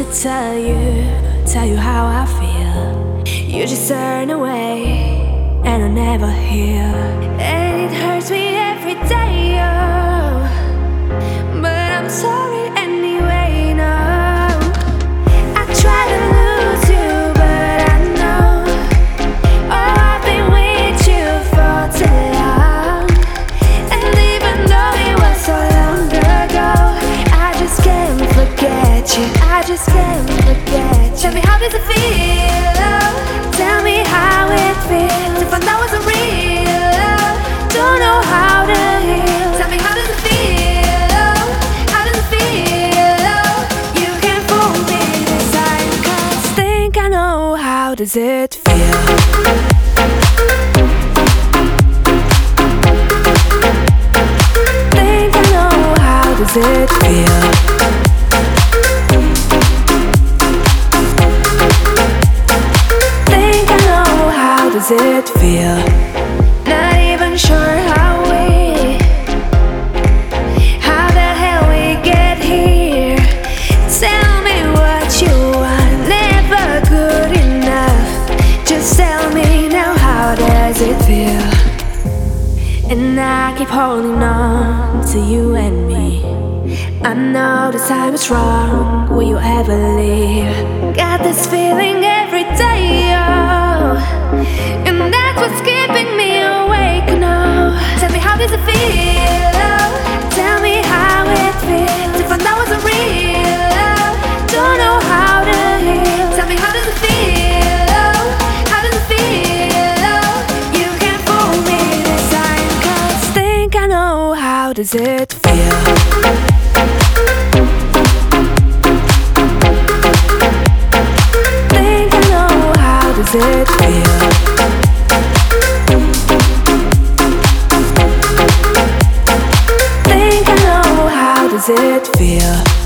tell you how I feel. You just turn away, and I never hear. And it hurts me every day, oh, but I'm sorry anyway, no. I try to lose you, but I know, oh, I've been with you for too long. And even though it was so long ago, I just can't forget you, I just can't forget you. Tell me, how does it feel? Oh, tell me how it feels if I know it's real. Oh, don't know how to heal. Tell me, how does it feel? Oh, how does it feel? Oh, you can't fool me this time, 'cause think I know how does it feel. Think I know how does it feel. Does it feel? Not even sure how the hell we get here. Tell me what you want, never good enough. Just tell me now, how does it feel? And I keep holding on to you and me. I know the time is wrong, will you ever leave? Got this feeling every day, oh, and that's what's keeping me awake now. Tell me, how does it feel? Oh, tell me how it feels if I know it's real. Oh, don't know how to heal. Tell me, how does it feel? Oh, how does it feel? Oh, you can't fool me this time, 'cause think I know how does it feel. Think I know how does it feel. Think I know how does it feel.